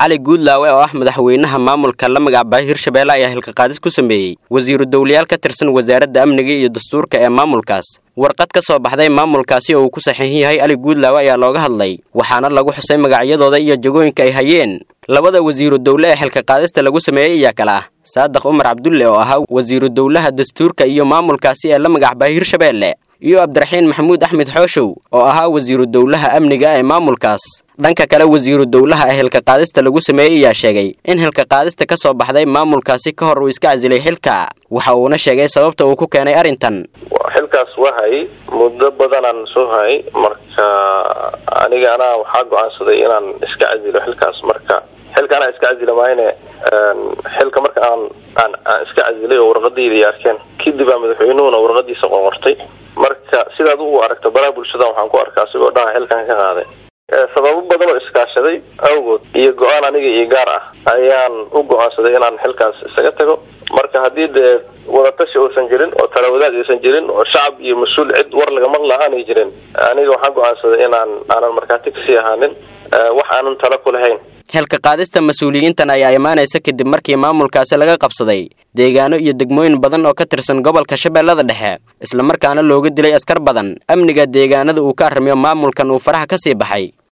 cali guudlaawe oo ah madaxweynaha maamulka la magacaabay Hirshabeelle ayaa xilka qaadis ku sameeyay wasiiru dawliyaal ka tirsan wasaaradda amniga iyo dastuurka ee maamulkaas warqad ka soo baxday maamulkaasi oo uu ku saxiixan yahay cali guudlaawe ayaa looga hadlay waxaana lagu xusay magacyadooda iyo jagooyinka ay hayeen labada wasiiru dawle ee xilka qaadista lagu sameeyay ayaa kala ah Saadaq Umar Cabdulle oo ahaa wasiiru dawlaha dastuurka iyo maamulkaasi ee la magacaabay Hirshabeelle iyo Abdiraxiin Maxamuud Axmed Xooshow oo ahaa wasiiru dawlaha amniga ee maamulkaas dhanka kale wasiiru dawlaha ee xilka qaadista lagu sameeyay ayaa sheegay in xilka qaadista ka soo baxday maamulkaasi ka hor uu iska casilay xilka waxa uu sheegay sababta uu ku keenay arintan xilkaas wahay muddo badan aan soo hay marka aniga waxa go'aansaday inaan iska casilo xilkaas marka xilkana iska casilo maayne xilka marka aan iska casilay oo warqadii arkeen kidib madaxweynuhu warqadiisa qortay marka sidaad u aragto baraha bulshada waxaan ku arkaa sigoo dhan xilkan ka qaaday sababo badan oo iskaashaday awgood iyo go'aan aniga iyo gaar ah ayaan u go'aansaday inaan xilkaas isaga tago marka hadii wada tashi oo jirin oo talawadaad aysan jirin oo shacab iyo mas'uul cid war laga mar lahaan ay jirin aniga waxaan go'aansaday inaan markaati si ahaanin wax aanan tala ku lahayn xilka qaadista mas'uuliyiintan ayaa imaanaysa kadib markii maamulkaasi laga qabsaday deegaano iyo degmooyin badan oo ka tirsan gobolka Shabeellada Dhexe isla markaana looga dilay askar badan amniga deegaanada uu ka armiyo maamulkan uu faraha ka sii baxay